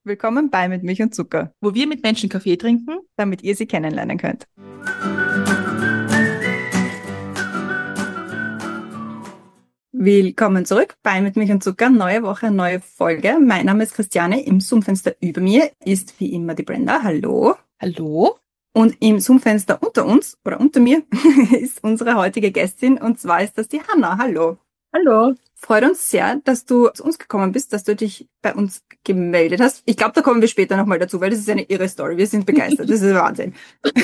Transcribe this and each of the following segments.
Willkommen bei Mit Milch und Zucker, wo wir mit Menschen Kaffee trinken, damit ihr sie kennenlernen könnt. Willkommen zurück bei Mit Milch und Zucker, neue Woche, neue Folge. Mein Name ist Christiane, im Zoom-Fenster über mir ist wie immer die Brenda, hallo. Hallo. Und im Zoom-Fenster unter uns, oder unter mir, ist unsere heutige Gästin, und zwar ist das die Hanna, hallo. Hallo. Freut uns sehr, dass du zu uns gekommen bist, dass du dich bei uns gemeldet hast. Ich glaube, da kommen wir später nochmal dazu, weil das ist eine irre Story. Wir sind begeistert. Das ist Wahnsinn.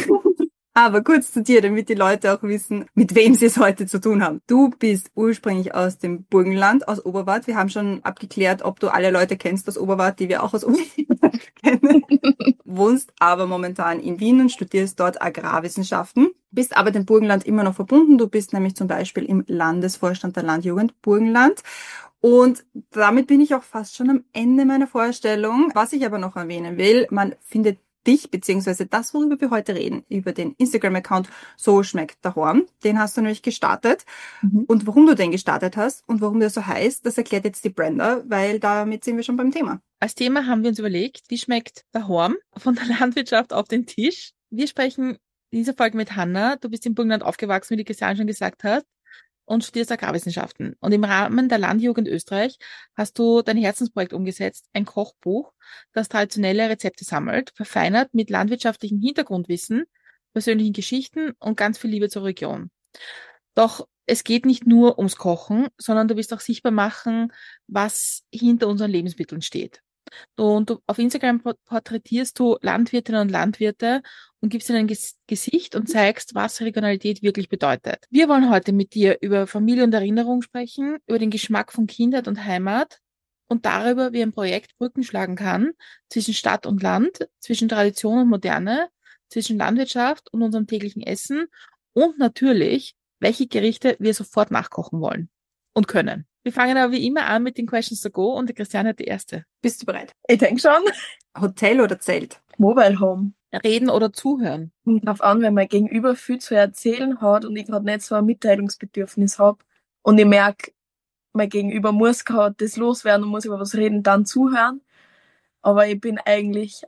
Aber kurz zu dir, damit die Leute auch wissen, mit wem sie es heute zu tun haben. Du bist ursprünglich aus dem Burgenland, aus Oberwart. Wir haben schon abgeklärt, ob du alle Leute kennst aus Oberwart, die wir auch aus Oberwart kennen. Wohnst aber momentan in Wien und studierst dort Agrarwissenschaften. Bist aber dem Burgenland immer noch verbunden. Du bist nämlich zum Beispiel im Landesvorstand der Landjugend Burgenland. Und damit bin ich auch fast schon am Ende meiner Vorstellung. Was ich aber noch erwähnen will, man findet dich, beziehungsweise das, worüber wir heute reden, über den Instagram-Account So schmeckt der Horn. Den hast du nämlich gestartet. Und warum du den gestartet hast und warum der so heißt, das erklärt jetzt die Brenda, weil damit sind wir schon beim Thema. Als Thema haben wir uns überlegt, wie schmeckt der Horn von der Landwirtschaft auf den Tisch. Wir sprechen in dieser Folge mit Hanna. Du bist im Burgenland aufgewachsen, wie die Christiane schon gesagt hat, und studierst Agrarwissenschaften. Und im Rahmen der Landjugend Österreich hast du dein Herzensprojekt umgesetzt, ein Kochbuch, das traditionelle Rezepte sammelt, verfeinert mit landwirtschaftlichem Hintergrundwissen, persönlichen Geschichten und ganz viel Liebe zur Region. Doch es geht nicht nur ums Kochen, sondern du willst auch sichtbar machen, was hinter unseren Lebensmitteln steht. Und auf Instagram porträtierst du Landwirtinnen und Landwirte und gibst ihnen ein Gesicht und zeigst, was Regionalität wirklich bedeutet. Wir wollen heute mit dir über Familie und Erinnerung sprechen, über den Geschmack von Kindheit und Heimat und darüber, wie ein Projekt Brücken schlagen kann zwischen Stadt und Land, zwischen Tradition und Moderne, zwischen Landwirtschaft und unserem täglichen Essen und natürlich, welche Gerichte wir sofort nachkochen wollen und können. Wir fangen aber wie immer an mit den Questions to go und die Christiane hat die erste. Bist du bereit? Ich denke schon. Hotel oder Zelt? Mobile Home. Reden oder zuhören? Kommt drauf an, wenn mein Gegenüber viel zu erzählen hat und ich gerade nicht so ein Mitteilungsbedürfnis habe und ich merke, mein Gegenüber muss gerade das loswerden und muss über was reden, dann zuhören. Aber ich bin eigentlich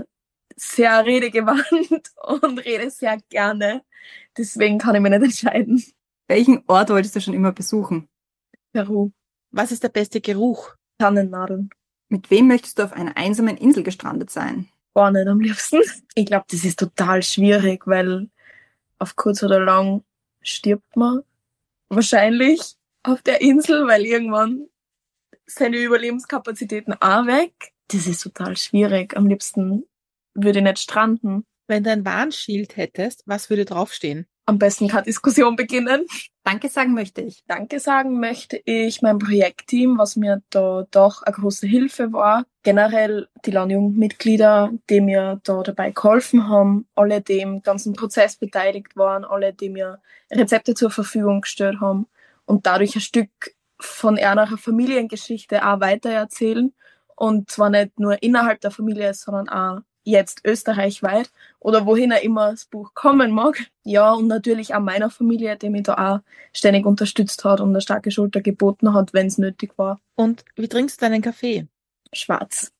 sehr redegewandt und rede sehr gerne. Deswegen kann ich mich nicht entscheiden. Welchen Ort wolltest du schon immer besuchen? Peru. Was ist der beste Geruch? Tannennadeln. Mit wem möchtest du auf einer einsamen Insel gestrandet sein? Gar nicht am liebsten. Ich glaube, das ist total schwierig, weil auf kurz oder lang stirbt man wahrscheinlich auf der Insel, weil irgendwann seine Überlebenskapazitäten auch weg. Das ist total schwierig. Am liebsten würde ich nicht stranden. Wenn du ein Warnschild hättest, was würde draufstehen? Am besten keine Diskussion beginnen. Danke sagen möchte ich. Danke sagen möchte ich meinem Projektteam, was mir da doch eine große Hilfe war. Generell die Landjugendmitglieder, die mir da dabei geholfen haben, alle, die im ganzen Prozess beteiligt waren, alle, die mir Rezepte zur Verfügung gestellt haben und dadurch ein Stück von einer Familiengeschichte auch weitererzählen. Und zwar nicht nur innerhalb der Familie, sondern auch jetzt österreichweit oder wohin auch immer das Buch kommen mag. Ja, und natürlich auch meiner Familie, die mich da auch ständig unterstützt hat und eine starke Schulter geboten hat, wenn es nötig war. Und wie trinkst du deinen Kaffee? Schwarz.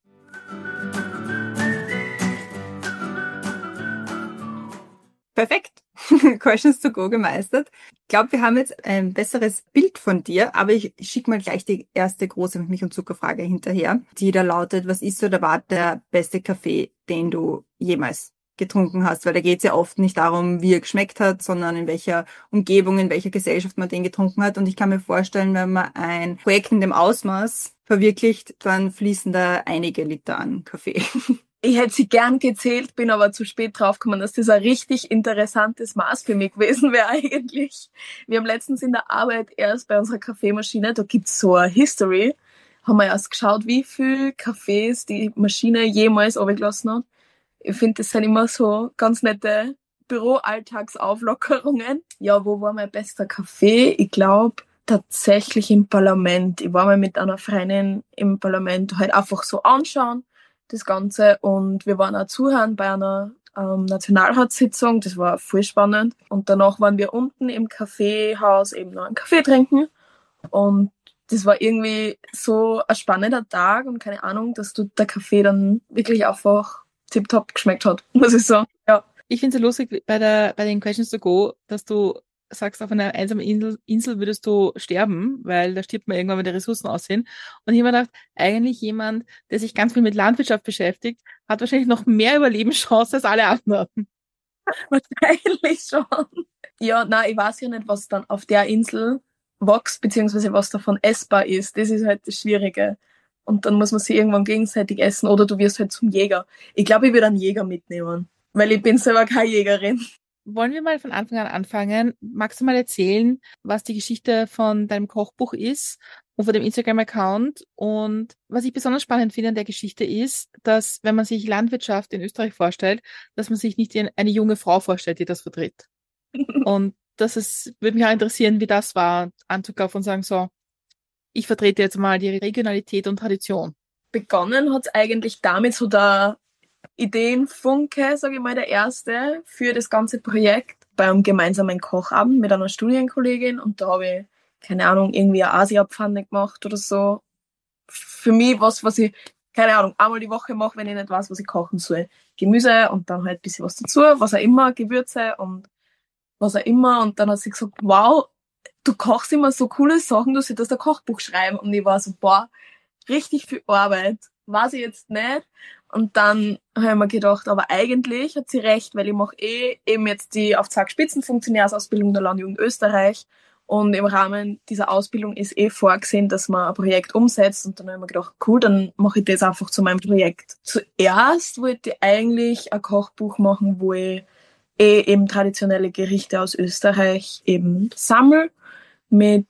Perfekt. Questions to go gemeistert. Ich glaube, wir haben jetzt ein besseres Bild von dir, aber ich schicke mal gleich die erste große Milch- und Zuckerfrage hinterher, die da lautet, was ist oder war der beste Kaffee, den du jemals getrunken hast? Weil da geht es ja oft nicht darum, wie er geschmeckt hat, sondern in welcher Umgebung, in welcher Gesellschaft man den getrunken hat. Und ich kann mir vorstellen, wenn man ein Projekt in dem Ausmaß verwirklicht, dann fließen da einige Liter an Kaffee. Ich hätte sie gern gezählt, bin aber zu spät draufgekommen, dass das ein richtig interessantes Maß für mich gewesen wäre eigentlich. Wir haben letztens in der Arbeit erst bei unserer Kaffeemaschine, da gibt's so eine History, haben wir erst geschaut, wie viel Kaffees die Maschine jemals runtergelassen hat. Ich finde, das sind immer so ganz nette Büroalltagsauflockerungen. Ja, wo war mein bester Kaffee? Ich glaube tatsächlich im Parlament. Ich war mal mit einer Freundin im Parlament halt einfach so anschauen, das Ganze. Und wir waren auch zuhören bei einer Nationalratssitzung. Das war voll spannend. Und danach waren wir unten im Kaffeehaus eben noch einen Kaffee trinken. Und das war irgendwie so ein spannender Tag und keine Ahnung, dass der Kaffee dann wirklich einfach tipptopp geschmeckt hat, muss ich sagen. Ja. Ich finde es ja lustig bei den Questions to Go, dass du sagst, auf einer einsamen Insel würdest du sterben, weil da stirbt man irgendwann, wenn die Ressourcen aussehen. Und ich habe mir gedacht, eigentlich jemand, der sich ganz viel mit Landwirtschaft beschäftigt, hat wahrscheinlich noch mehr Überlebenschancen als alle anderen. Wahrscheinlich schon. Ja, nein, ich weiß ja nicht, was dann auf der Insel wächst, beziehungsweise was davon essbar ist. Das ist halt das Schwierige. Und dann muss man sie irgendwann gegenseitig essen oder du wirst halt zum Jäger. Ich glaube, ich würde einen Jäger mitnehmen, weil ich bin selber keine Jägerin. Wollen wir mal von Anfang an anfangen? Magst du mal erzählen, was die Geschichte von deinem Kochbuch ist und von dem Instagram-Account? Und was ich besonders spannend finde an der Geschichte ist, dass, wenn man sich Landwirtschaft in Österreich vorstellt, dass man sich nicht eine junge Frau vorstellt, die das vertritt. Und würde mich auch interessieren, wie das war, anzukaufen und sagen, so, ich vertrete jetzt mal die Regionalität und Tradition. Begonnen hat es eigentlich damit, so der Ideenfunke, sage ich mal, der erste für das ganze Projekt beim gemeinsamen Kochabend mit einer Studienkollegin und da habe ich, keine Ahnung, irgendwie eine Asia-Pfanne gemacht oder so. Für mich was ich, keine Ahnung, einmal die Woche mache, wenn ich nicht weiß, was ich kochen soll. Gemüse und dann halt ein bisschen was dazu, was auch immer, Gewürze und was auch immer. Und dann hat sie gesagt, wow, du kochst immer so coole Sachen, du solltest ein Kochbuch schreiben. Und ich war so, boah, richtig viel Arbeit, weiß ich jetzt nicht. Und dann habe ich mir gedacht, aber eigentlich hat sie recht, weil ich mache eben jetzt die auf Zack Spitzenfunktionärsausbildung der Landjugend Österreich. Und im Rahmen dieser Ausbildung ist vorgesehen, dass man ein Projekt umsetzt. Und dann habe ich mir gedacht, cool, dann mache ich das einfach zu meinem Projekt. Zuerst wollte ich eigentlich ein Kochbuch machen, wo ich eben traditionelle Gerichte aus Österreich eben sammle, mit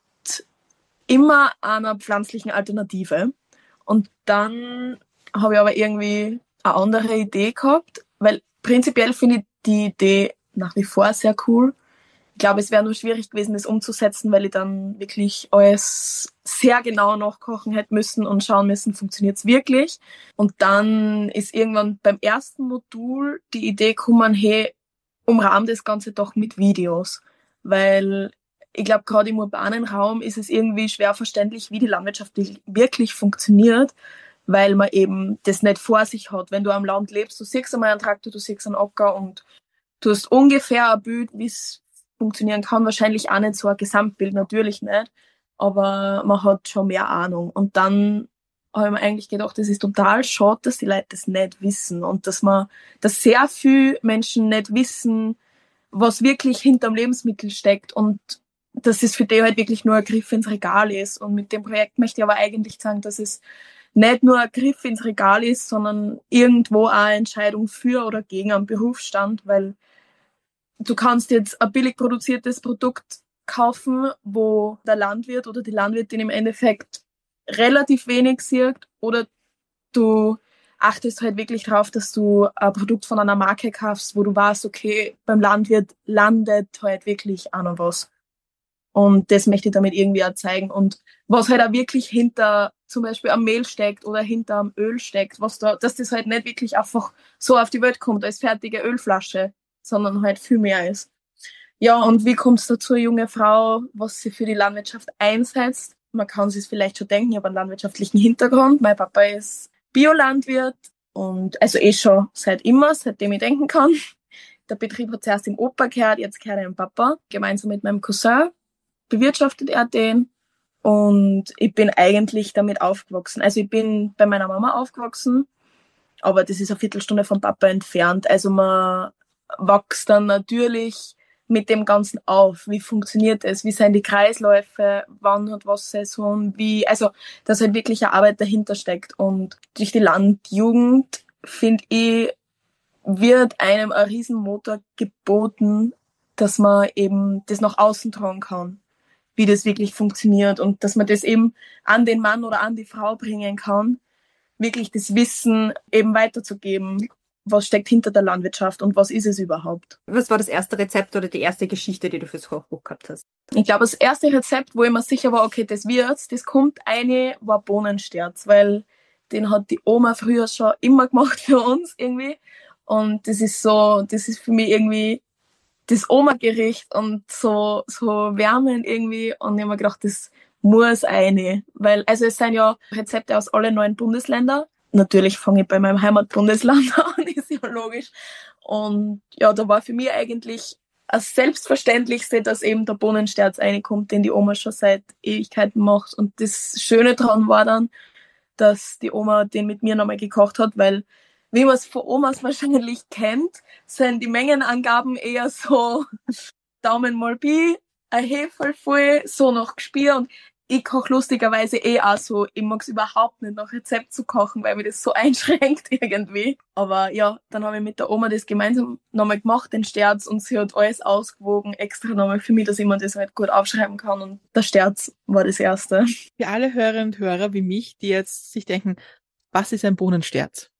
immer einer pflanzlichen Alternative. Und dann habe ich aber irgendwie eine andere Idee gehabt, weil prinzipiell finde ich die Idee nach wie vor sehr cool. Ich glaube, es wäre nur schwierig gewesen, das umzusetzen, weil ich dann wirklich alles sehr genau nachkochen hätte müssen und schauen müssen, funktioniert es wirklich. Und dann ist irgendwann beim ersten Modul die Idee gekommen, hey, umrahm das Ganze doch mit Videos, weil ich glaube, gerade im urbanen Raum ist es irgendwie schwer verständlich, wie die Landwirtschaft wirklich funktioniert, weil man eben das nicht vor sich hat. Wenn du am Land lebst, du siehst einmal einen Traktor, du siehst einen Acker und du hast ungefähr ein Bild, wie es funktionieren kann. Wahrscheinlich auch nicht so ein Gesamtbild, natürlich nicht, aber man hat schon mehr Ahnung. Und dann habe ich mir eigentlich gedacht, es ist total schade, dass die Leute das nicht wissen und dass sehr viele Menschen nicht wissen, was wirklich hinterm Lebensmittel steckt und dass es für die halt wirklich nur ein Griff ins Regal ist. Und mit dem Projekt möchte ich aber eigentlich sagen, dass es nicht nur ein Griff ins Regal ist, sondern irgendwo auch eine Entscheidung für oder gegen einen Berufsstand, weil du kannst jetzt ein billig produziertes Produkt kaufen, wo der Landwirt oder die Landwirtin im Endeffekt relativ wenig sieht, oder du achtest halt wirklich drauf, dass du ein Produkt von einer Marke kaufst, wo du weißt, okay, beim Landwirt landet halt wirklich auch noch was. Und das möchte ich damit irgendwie auch zeigen. Und was halt auch wirklich hinter zum Beispiel am Mehl steckt oder hinter am Öl steckt, dass das halt nicht wirklich einfach so auf die Welt kommt als fertige Ölflasche, sondern halt viel mehr ist. Ja, und wie kommt es dazu, eine junge Frau, was sie für die Landwirtschaft einsetzt? Man kann sich vielleicht schon denken, ich habe einen landwirtschaftlichen Hintergrund. Mein Papa ist Biolandwirt und also schon seit immer, seitdem ich denken kann. Der Betrieb hat zuerst dem Opa gehört, jetzt gehört er dem Papa, gemeinsam mit meinem Cousin bewirtschaftet er den und ich bin eigentlich damit aufgewachsen. Also ich bin bei meiner Mama aufgewachsen, aber das ist eine Viertelstunde vom Papa entfernt. Also man wächst dann natürlich mit dem Ganzen auf. Wie funktioniert es? Wie sind die Kreisläufe? Wann hat was Saison? Dass halt wirklich eine Arbeit dahinter steckt. Und durch die Landjugend, finde ich, wird einem ein Riesenmotor geboten, dass man eben das nach außen tragen kann, wie das wirklich funktioniert und dass man das eben an den Mann oder an die Frau bringen kann, wirklich das Wissen eben weiterzugeben, was steckt hinter der Landwirtschaft und was ist es überhaupt. Was war das erste Rezept oder die erste Geschichte, die du fürs Kochbuch gehabt hast? Ich glaube, das erste Rezept, wo ich mir sicher war, okay, das kommt war Bohnensterz, weil den hat die Oma früher schon immer gemacht für uns irgendwie und das ist für mich irgendwie das Oma-Gericht und so wärmend irgendwie und ich habe mir gedacht, das muss eine. Weil, also es sind ja Rezepte aus allen 9 Bundesländern. Natürlich fange ich bei meinem Heimatbundesland an, ist ja logisch. Und ja, da war für mich eigentlich das Selbstverständlichste, dass eben der Bohnensterz reinkommt, den die Oma schon seit Ewigkeiten macht. Und das Schöne daran war dann, dass die Oma den mit mir nochmal gekocht hat, weil, wie man es von Omas wahrscheinlich kennt, sind die Mengenangaben eher so Daumen mal Pi, ein Heferl voll, so nach Gespür. Und ich koche lustigerweise auch so. Ich mag es überhaupt nicht, nach Rezept zu kochen, weil mir das so einschränkt irgendwie. Aber ja, dann habe ich mit der Oma das gemeinsam nochmal gemacht, den Sterz, und sie hat alles ausgewogen, extra nochmal für mich, dass ich mir das halt gut aufschreiben kann. Und der Sterz war das Erste. Für alle Hörerinnen und Hörer wie mich, die jetzt sich denken, was ist ein Bohnensterz?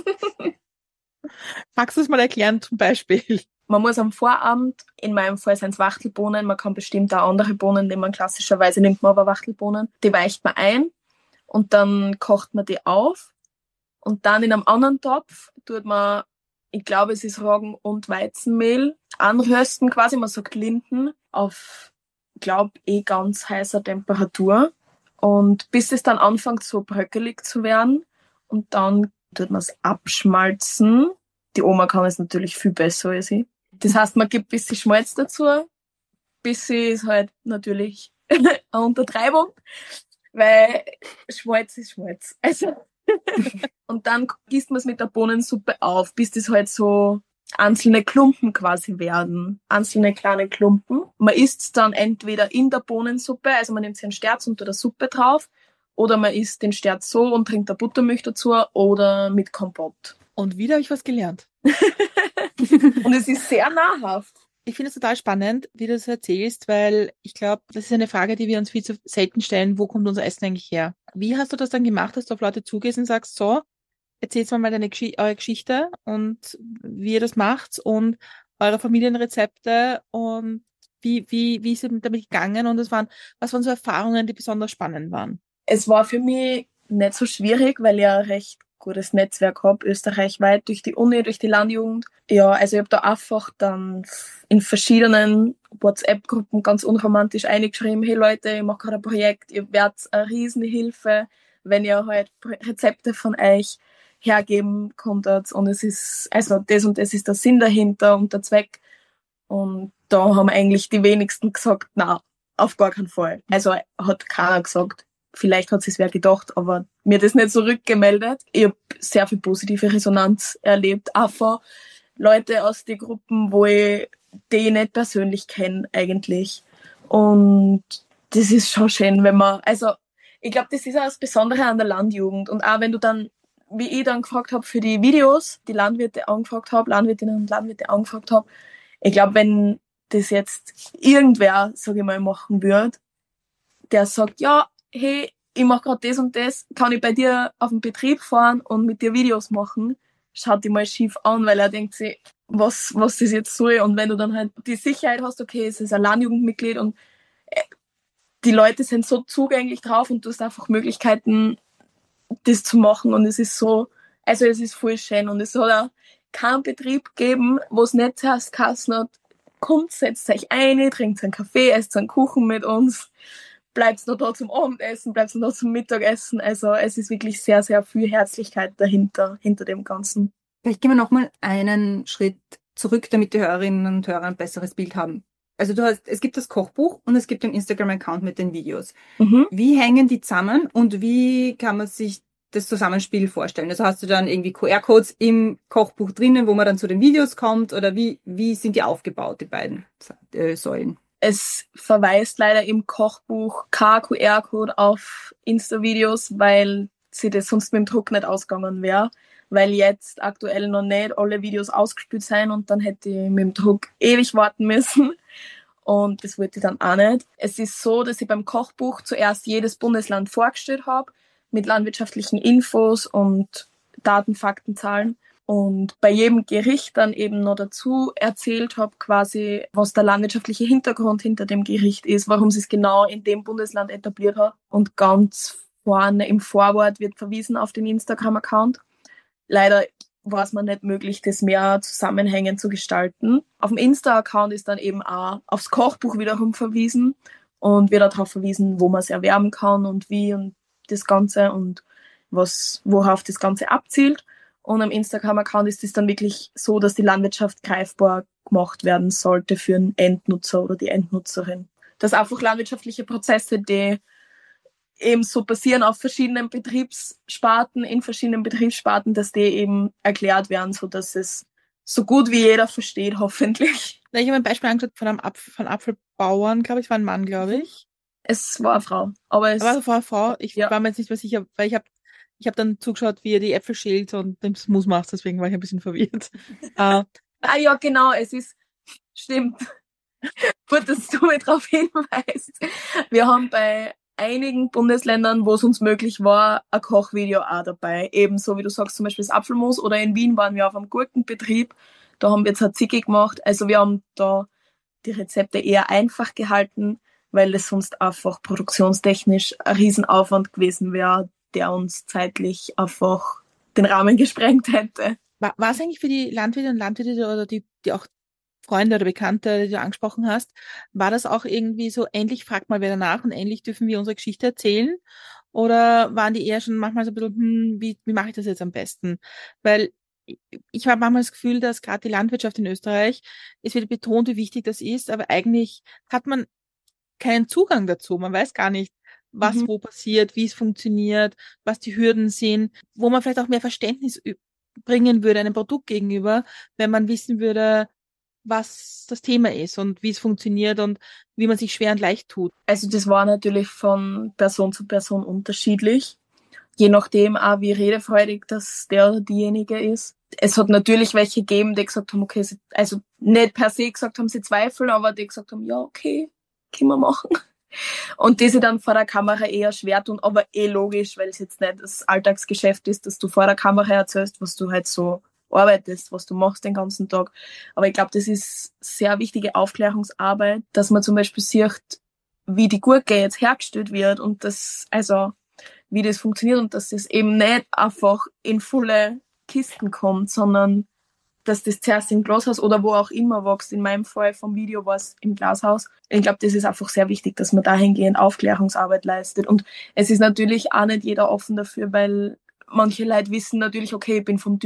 Magst du es mal erklären zum Beispiel? Man muss am Vorabend, in meinem Fall sind es Wachtelbohnen, man kann bestimmt auch andere Bohnen, die man klassischerweise nimmt, man aber Wachtelbohnen, die weicht man ein und dann kocht man die auf und dann in einem anderen Topf tut man, ich glaube es ist Roggen- und Weizenmehl, anrösten quasi, man sagt Linden, auf, glaube ganz heißer Temperatur, und bis es dann anfängt so bröckelig zu werden, und dann tut man es abschmalzen. Die Oma kann es natürlich viel besser als ich. Das heißt, man gibt ein bisschen Schmalz dazu. Bisschen ist halt natürlich eine Untertreibung, weil Schmalz ist Schmalz. Also und dann gießt man es mit der Bohnensuppe auf, bis das halt so einzelne Klumpen quasi werden. Einzelne kleine Klumpen. Man isst es dann entweder in der Bohnensuppe, also man nimmt sich einen Sterz unter der Suppe drauf, oder man isst den Sterz so und trinkt da Buttermilch dazu, oder mit Kompott. Und wieder habe ich was gelernt. Und es ist sehr nahrhaft. Ich finde es total spannend, wie du das erzählst, weil ich glaube, das ist eine Frage, die wir uns viel zu selten stellen. Wo kommt unser Essen eigentlich her? Wie hast du das dann gemacht, dass du auf Leute zugehst und sagst, so, erzählst mal eure Geschichte und wie ihr das macht und eure Familienrezepte und wie ist ihr damit gegangen, und was waren so Erfahrungen, die besonders spannend waren? Es war für mich nicht so schwierig, weil ich ein recht gutes Netzwerk habe, österreichweit, durch die Uni, durch die Landjugend. Ja, also ich habe da einfach dann in verschiedenen WhatsApp-Gruppen ganz unromantisch eingeschrieben, hey Leute, ich mache gerade ein Projekt, ihr werdet eine Riesenhilfe, wenn ihr halt Rezepte von euch hergeben konntet, und es ist, also das und das ist der Sinn dahinter und der Zweck. Und da haben eigentlich die wenigsten gesagt, na, auf gar keinen Fall. Also hat keiner gesagt. Vielleicht hat es wer gedacht, aber mir das nicht zurückgemeldet. Ich habe sehr viel positive Resonanz erlebt, auch von Leute aus den Gruppen, wo ich die nicht persönlich kenne eigentlich. Und das ist schon schön, wenn man, also ich glaube, das ist auch das Besondere an der Landjugend. Und auch wenn du dann, wie ich dann gefragt habe für die Videos, die Landwirtinnen und Landwirte angefragt habe, ich glaube, wenn das jetzt irgendwer, sage ich mal, machen würde, der sagt, ja, hey, ich mache gerade das und das, kann ich bei dir auf den Betrieb fahren und mit dir Videos machen, schaut die mal schief an, weil er denkt sich, was das jetzt soll. Und wenn du dann halt die Sicherheit hast, okay, es ist ein Landjugendmitglied und die Leute sind so zugänglich drauf und du hast einfach Möglichkeiten, das zu machen, und es ist so, also es ist voll schön, und es soll auch keinen Betrieb geben, wo es nicht zuerst geheißen hat, kommt, setzt euch ein, trinkt einen Kaffee, esst einen Kuchen mit uns, bleibt noch da zum Abendessen, bleibt noch da zum Mittagessen. Also es ist wirklich sehr, sehr viel Herzlichkeit dahinter, hinter dem Ganzen. Vielleicht gehen wir nochmal einen Schritt zurück, damit die Hörerinnen und Hörer ein besseres Bild haben. Also es gibt das Kochbuch und es gibt den Instagram-Account mit den Videos. Mhm. Wie hängen die zusammen und wie kann man sich das Zusammenspiel vorstellen? Also hast du dann irgendwie QR-Codes im Kochbuch drinnen, wo man dann zu den Videos kommt, oder wie sind die aufgebaut, die beiden Säulen? Es verweist leider im Kochbuch kein QR-Code auf Insta-Videos, weil sie das sonst mit dem Druck nicht ausgegangen wäre, weil jetzt aktuell noch nicht alle Videos ausgespielt sind, und dann hätte ich mit dem Druck ewig warten müssen, und das wollte ich dann auch nicht. Es ist so, dass ich beim Kochbuch zuerst jedes Bundesland vorgestellt habe, mit landwirtschaftlichen Infos und Daten, Fakten, Zahlen. Und bei jedem Gericht dann eben noch dazu erzählt habe, quasi, was der landwirtschaftliche Hintergrund hinter dem Gericht ist, warum sie es genau in dem Bundesland etabliert hat. Und ganz vorne im Vorwort wird verwiesen auf den Instagram-Account. Leider war es mir nicht möglich, das mehr zusammenhängend zu gestalten. Auf dem Insta-Account ist dann eben auch aufs Kochbuch wiederum verwiesen. und wird darauf verwiesen, wo man es erwerben kann und wie und das Ganze und worauf das Ganze abzielt. Und am Instagram-Account ist es dann wirklich so, dass die Landwirtschaft greifbar gemacht werden sollte für den Endnutzer oder die Endnutzerin. Dass einfach landwirtschaftliche Prozesse, die eben so passieren auf verschiedenen Betriebssparten, in verschiedenen Betriebssparten, dass die eben erklärt werden, so dass es so gut wie jeder versteht, hoffentlich. Ich habe ein Beispiel angeschaut von Apfelbauern, glaube ich, war ein Mann, glaube ich. Es war eine Frau. Aber es war eine Frau. Ich Ja. war mir jetzt nicht mehr sicher, weil ich hab dann zugeschaut, wie er die Äpfel schält und den Smooth macht, deswegen war ich ein bisschen verwirrt. ja, genau, stimmt. Gut, dass du mich darauf hinweist. Wir haben bei einigen Bundesländern, wo es uns möglich war, ein Kochvideo auch dabei. Ebenso wie du sagst, zum Beispiel das Apfelmus, oder in Wien waren wir auf einem Gurkenbetrieb. Da haben wir Tzatziki gemacht. Also wir haben da die Rezepte eher einfach gehalten, weil es sonst einfach produktionstechnisch ein Riesenaufwand gewesen wäre, der uns zeitlich einfach den Rahmen gesprengt hätte. War es eigentlich für die Landwirte und Landwirte oder die auch Freunde oder Bekannte, die du angesprochen hast, war das auch irgendwie so, endlich fragt mal wer danach und endlich dürfen wir unsere Geschichte erzählen? Oder waren die eher schon manchmal so ein bisschen, wie mache ich das jetzt am besten? Weil ich habe manchmal das Gefühl, dass gerade die Landwirtschaft in Österreich, es wird betont, wie wichtig das ist, aber eigentlich hat man keinen Zugang dazu. Man weiß gar nicht, was wo passiert, wie es funktioniert, was die Hürden sind, wo man vielleicht auch mehr Verständnis bringen würde einem Produkt gegenüber, wenn man wissen würde, was das Thema ist und wie es funktioniert und wie man sich schwer und leicht tut. Also das war natürlich von Person zu Person unterschiedlich, je nachdem auch, wie redefreudig das der oder diejenige ist. Es hat natürlich welche gegeben, die gesagt haben, okay, also nicht per se gesagt haben, sie zweifeln, aber die gesagt haben, ja, okay, können wir machen. Und die sich dann vor der Kamera eher schwer tun, aber logisch, weil es jetzt nicht das Alltagsgeschäft ist, dass du vor der Kamera erzählst, was du halt so arbeitest, was du machst den ganzen Tag. Aber ich glaube, das ist sehr wichtige Aufklärungsarbeit, dass man zum Beispiel sieht, wie die Gurke jetzt hergestellt wird und das, also wie das funktioniert und dass das eben nicht einfach in volle Kisten kommt, sondern dass das zuerst im Glashaus oder wo auch immer wächst. In meinem Fall vom Video war es im Glashaus. Ich glaube, das ist einfach sehr wichtig, dass man dahingehend Aufklärungsarbeit leistet. Und es ist natürlich auch nicht jeder offen dafür, weil manche Leute wissen natürlich, okay, ich bin vom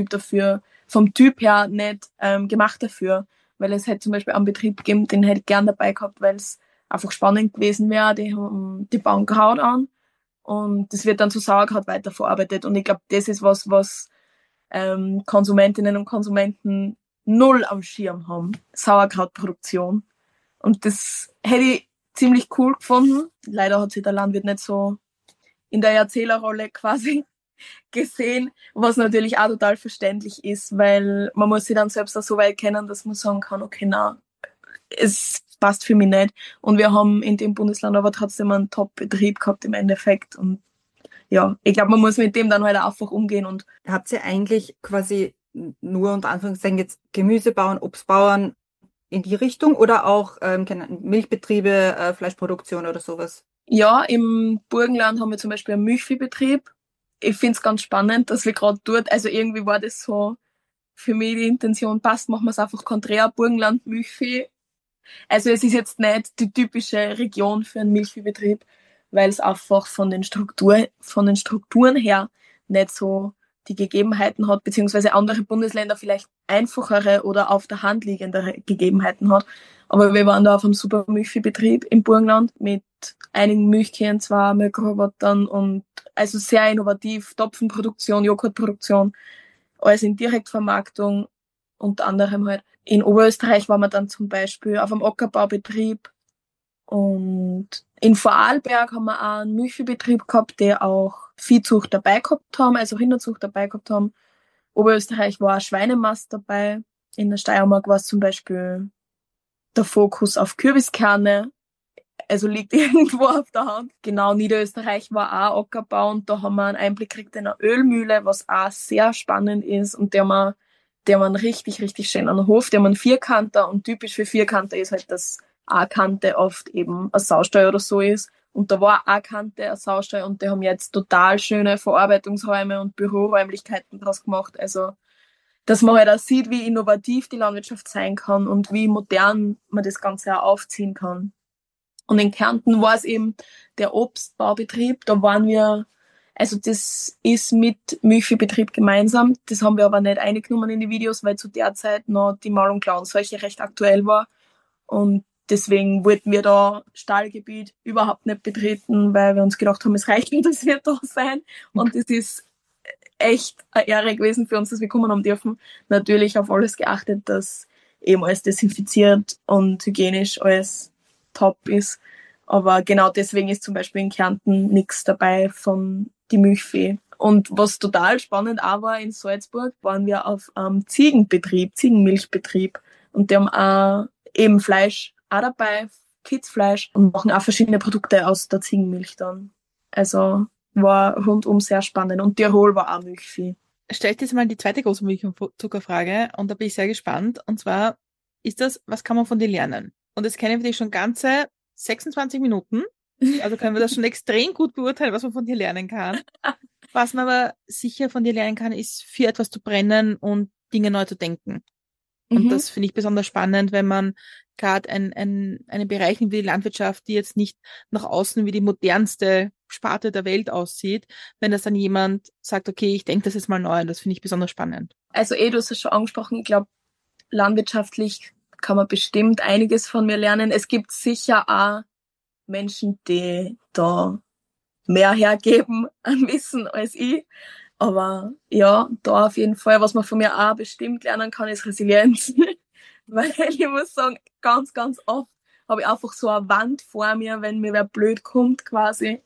Typ her nicht gemacht dafür. Weil es hätte zum Beispiel einen Betrieb gegeben, den hätte ich gern dabei gehabt, weil es einfach spannend gewesen wäre. Die bauen Kraut an und das wird dann zu Sauerkraut weiterverarbeitet. Und ich glaube, das ist was Konsumentinnen und Konsumenten null am Schirm haben. Sauerkrautproduktion. Und das hätte ich ziemlich cool gefunden. Leider hat sich der Landwirt nicht so in der Erzählerrolle quasi gesehen, was natürlich auch total verständlich ist, weil man muss sich dann selbst auch so weit kennen, dass man sagen kann, okay, na, es passt für mich nicht. Und wir haben in dem Bundesland aber trotzdem einen Top-Betrieb gehabt im Endeffekt. Und ja, ich glaube, man muss mit dem dann halt einfach umgehen. Und habt ihr eigentlich quasi nur unter Anführungszeichen jetzt Gemüsebauern, Obstbauern in die Richtung oder auch Milchbetriebe, Fleischproduktion oder sowas? Ja, im Burgenland haben wir zum Beispiel einen Milchviehbetrieb. Ich finde es ganz spannend, dass wir gerade dort, also irgendwie war das so für mich die Intention, passt, machen wir es einfach konträr, Burgenland, Milchvieh. Also es ist jetzt nicht die typische Region für einen Milchviehbetrieb, weil es einfach von den Strukturen her nicht so die Gegebenheiten hat, beziehungsweise andere Bundesländer vielleicht einfachere oder auf der Hand liegendere Gegebenheiten hat. Aber wir waren da auf einem super Milchviehbetrieb im Burgenland mit einigen Milchkühen, 2 Milchrobotern und also sehr innovativ, Topfenproduktion, Joghurtproduktion, alles in Direktvermarktung, unter anderem halt. In Oberösterreich waren wir dann zum Beispiel auf einem Ackerbaubetrieb und in Vorarlberg haben wir auch einen Milchviehbetrieb gehabt, der auch Viehzucht dabei gehabt haben, also Rinderzucht dabei gehabt haben. Oberösterreich war Schweinemast dabei. In der Steiermark war es zum Beispiel der Fokus auf Kürbiskerne, also liegt irgendwo auf der Hand. Genau, Niederösterreich war auch Ackerbau und da haben wir einen Einblick gekriegt in eine Ölmühle, was auch sehr spannend ist und der man richtig, richtig schön an den Hof, der man Vierkanter und typisch für Vierkanter ist halt, dass A-Kante oft eben ein Saustall oder so ist. Und da war A-Kante ein Saustall und die haben jetzt total schöne Verarbeitungsräume und Büroräumlichkeiten draus gemacht. Also, dass man halt auch sieht, wie innovativ die Landwirtschaft sein kann und wie modern man das Ganze auch aufziehen kann. Und in Kärnten war es eben der Obstbaubetrieb. Da waren wir, also das ist mit Milchviehbetrieb gemeinsam. Das haben wir aber nicht eingenommen in die Videos, weil zu der Zeit noch die Mal- und Klauenseuche recht aktuell war. Und deswegen wollten wir da Stallgebiet überhaupt nicht betreten, weil wir uns gedacht haben, es reicht nicht, dass wir da sein. Und das ist echt eine Ehre gewesen für uns, dass wir kommen haben dürfen. Natürlich auf alles geachtet, dass eben alles desinfiziert und hygienisch alles top ist. Aber genau deswegen ist zum Beispiel in Kärnten nichts dabei von die Milchvieh. Und was total spannend auch war, in Salzburg waren wir auf einem Ziegenmilchbetrieb. Und die haben auch eben Fleisch auch dabei, Kidsfleisch, und machen auch verschiedene Produkte aus der Ziegenmilch dann. Also war rundum sehr spannend. Und Tirol war auch Milchvieh. Stell ich jetzt mal die zweite große Milch- und Zuckerfrage und da bin ich sehr gespannt. Und zwar ist das, was kann man von dir lernen? Und das kennen wir dich schon ganze 26 Minuten. Also können wir das schon extrem gut beurteilen, was man von dir lernen kann. Was man aber sicher von dir lernen kann, ist für etwas zu brennen und Dinge neu zu denken. Und das finde ich besonders spannend, wenn man gerade einen Bereich wie die Landwirtschaft, die jetzt nicht nach außen wie die modernste Sparte der Welt aussieht, wenn das dann jemand sagt, okay, ich denke das jetzt mal neu, und das finde ich besonders spannend. Also du hast es schon angesprochen, ich glaube, landwirtschaftlich kann man bestimmt einiges von mir lernen. Es gibt sicher auch Menschen, die da mehr hergeben an Wissen als ich. Aber ja, da auf jeden Fall, was man von mir auch bestimmt lernen kann, ist Resilienz. Weil ich muss sagen, ganz, ganz oft habe ich einfach so eine Wand vor mir, wenn mir wer blöd kommt quasi.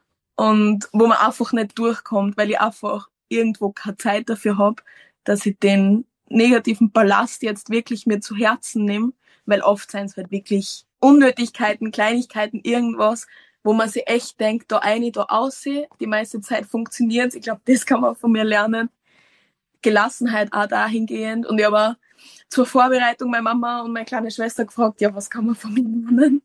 Und wo man einfach nicht durchkommt, weil ich einfach irgendwo keine Zeit dafür habe, dass ich den negativen Ballast jetzt wirklich mir zu Herzen nehme. Weil oft sind es halt wirklich Unnötigkeiten, Kleinigkeiten, irgendwas, wo man sich echt denkt, da eine, da aussehen. Die meiste Zeit funktioniert. Ich glaube, das kann man von mir lernen. Gelassenheit auch dahingehend. Und ich habe zur Vorbereitung meine Mama und meine kleine Schwester gefragt, ja, was kann man von mir lernen?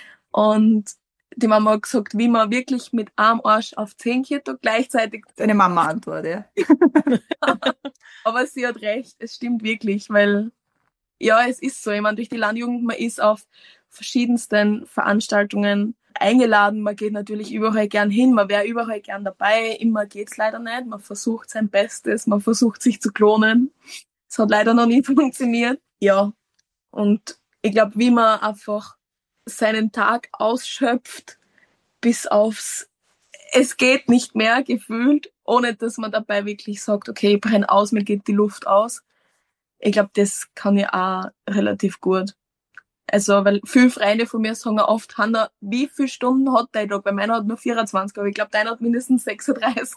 Und die Mama hat gesagt, wie man wirklich mit einem Arsch auf 10 Kilo gleichzeitig. Deine Mama-Antwort, ja. Aber sie hat recht, es stimmt wirklich, weil ja, es ist so. Ich meine, durch die Landjugend, man ist auf verschiedensten Veranstaltungen eingeladen. Man geht natürlich überall gern hin, man wäre überall gern dabei. Immer geht's leider nicht. Man versucht sein Bestes, man versucht sich zu klonen. Es hat leider noch nie funktioniert. Ja, und ich glaube, wie man einfach seinen Tag ausschöpft, bis aufs es geht nicht mehr gefühlt, ohne dass man dabei wirklich sagt, okay, ich brenne aus, mir geht die Luft aus. Ich glaube, das kann ich auch relativ gut. Also, weil viele Freunde von mir sagen oft, Hanna, wie viele Stunden hat dein Tag? Weil meiner hat nur 24, aber ich glaube, deiner hat mindestens 36.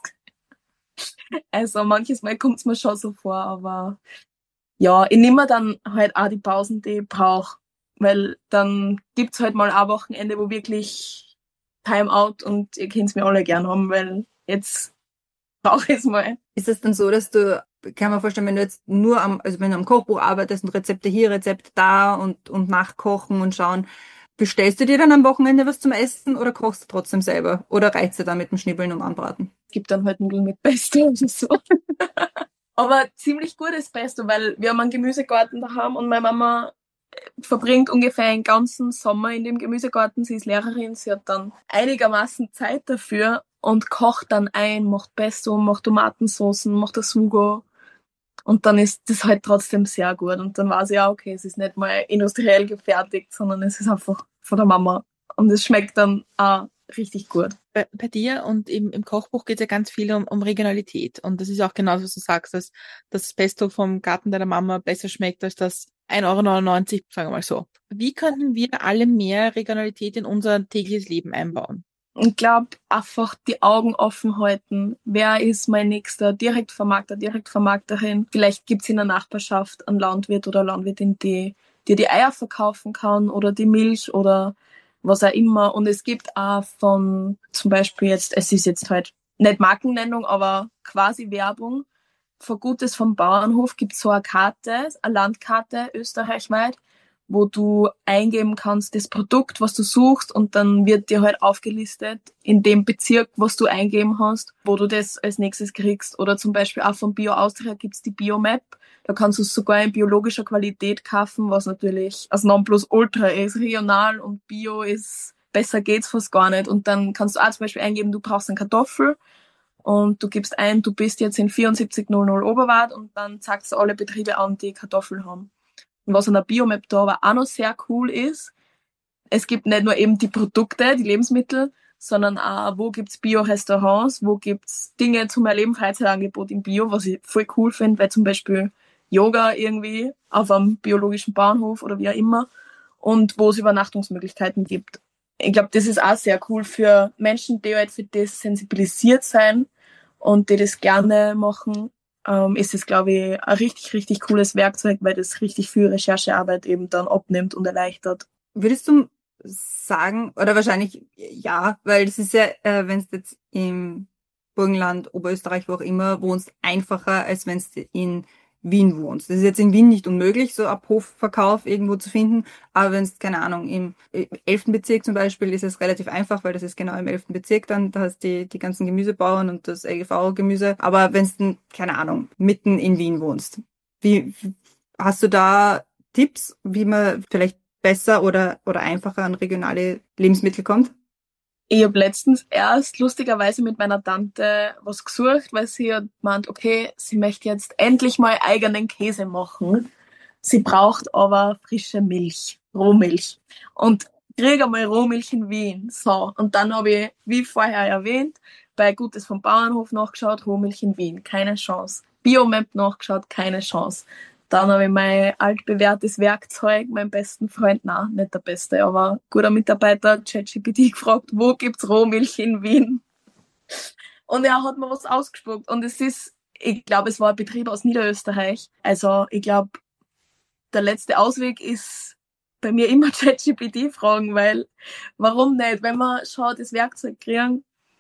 Also, manches Mal kommt es mir schon so vor, aber ja, ich nehme mir dann halt auch die Pausen, die ich brauche. Weil dann gibt's halt mal ein Wochenende, wo wirklich Timeout, und ihr könnt's mir alle gern haben, weil jetzt brauche ich es mal. Ist es dann so, dass du, kann man vorstellen, wenn du jetzt nur also wenn du am Kochbuch arbeitest und Rezepte hier, Rezepte da und nachkochen und schauen, bestellst du dir dann am Wochenende was zum Essen oder kochst du trotzdem selber? Oder reicht's dir dann mit dem Schnibbeln und Anbraten? Es gibt dann halt Nudeln mit Pesto oder so. Aber ziemlich gutes Pesto, weil wir haben einen Gemüsegarten daheim und meine Mama verbringt ungefähr einen ganzen Sommer in dem Gemüsegarten. Sie ist Lehrerin, sie hat dann einigermaßen Zeit dafür und kocht dann ein, macht Pesto, macht Tomatensoßen, macht das Sugo. Und dann ist das halt trotzdem sehr gut. Und dann weiß ich auch, okay, es ist nicht mal industriell gefertigt, sondern es ist einfach von der Mama. Und es schmeckt dann auch richtig gut. Bei dir und im Kochbuch geht es ja ganz viel um Regionalität. Und das ist auch genau, was du sagst, dass das Pesto vom Garten deiner Mama besser schmeckt als das 1,99 €, sagen wir mal so. Wie könnten wir alle mehr Regionalität in unser tägliches Leben einbauen? Ich glaube, einfach die Augen offen halten. Wer ist mein nächster Direktvermarkter, Direktvermarkterin? Vielleicht gibt's in der Nachbarschaft einen Landwirt oder Landwirtin, die dir die Eier verkaufen kann oder die Milch oder was auch immer. Und es gibt auch von, zum Beispiel jetzt, es ist jetzt halt nicht Markennennung, aber quasi Werbung. Von Gutes vom Bauernhof gibt's so eine Karte, eine Landkarte österreichweit, wo du eingeben kannst, das Produkt, was du suchst, und dann wird dir halt aufgelistet in dem Bezirk, was du eingeben hast, wo du das als nächstes kriegst. Oder zum Beispiel auch von Bio Austria gibt's die Biomap. Da kannst du es sogar in biologischer Qualität kaufen, was natürlich das Nonplusultra ist. Regional und Bio ist besser geht's fast gar nicht. Und dann kannst du auch zum Beispiel eingeben, du brauchst eine Kartoffel und du gibst ein, du bist jetzt in 7400 Oberwart und dann zeigst du alle Betriebe an, die Kartoffeln haben. Und was an der Biomap da aber auch noch sehr cool ist, es gibt nicht nur eben die Produkte, die Lebensmittel, sondern auch, wo gibt's Bio-Restaurants, wo gibt's Dinge zum Erleben, Freizeitangebot im Bio, was ich voll cool finde, weil zum Beispiel Yoga irgendwie auf einem biologischen Bauernhof oder wie auch immer und wo es Übernachtungsmöglichkeiten gibt. Ich glaube, das ist auch sehr cool für Menschen, die halt für das sensibilisiert sein und die das gerne machen, ist es, glaube ich, ein richtig, richtig cooles Werkzeug, weil das richtig viel Recherchearbeit eben dann abnimmt und erleichtert. Würdest du sagen, oder wahrscheinlich ja, weil das ist ja, wenn du jetzt im Burgenland, Oberösterreich, wo auch immer wohnst, einfacher, als wenn du in Wien wohnst. Das ist jetzt in Wien nicht unmöglich, so Abhofverkauf irgendwo zu finden, aber wenn es, keine Ahnung, im 11. Bezirk zum Beispiel ist es relativ einfach, weil das ist genau im 11. Bezirk dann, da hast du die ganzen Gemüsebauern und das LGV-Gemüse, aber wenn du, keine Ahnung, mitten in Wien wohnst, wie hast du da Tipps, wie man vielleicht besser oder einfacher an regionale Lebensmittel kommt? Ich habe letztens erst lustigerweise mit meiner Tante was gesucht, weil sie hat gemeint, okay, sie möchte jetzt endlich mal eigenen Käse machen. Sie braucht aber frische Milch, Rohmilch. Und kriege einmal Rohmilch in Wien. So, und dann habe ich, wie vorher erwähnt, bei Gutes vom Bauernhof nachgeschaut, Rohmilch in Wien, keine Chance. Biomap nachgeschaut, keine Chance. Dann habe ich mein altbewährtes Werkzeug, meinen besten Freund, na, nicht der beste, aber guter Mitarbeiter, ChatGPT gefragt, wo gibt's Rohmilch in Wien? Und er hat mir was ausgespuckt. Und es ist, ich glaube, es war ein Betrieb aus Niederösterreich. Also ich glaube, der letzte Ausweg ist bei mir immer ChatGPT fragen, weil warum nicht? Wenn man schon das Werkzeug kriegen,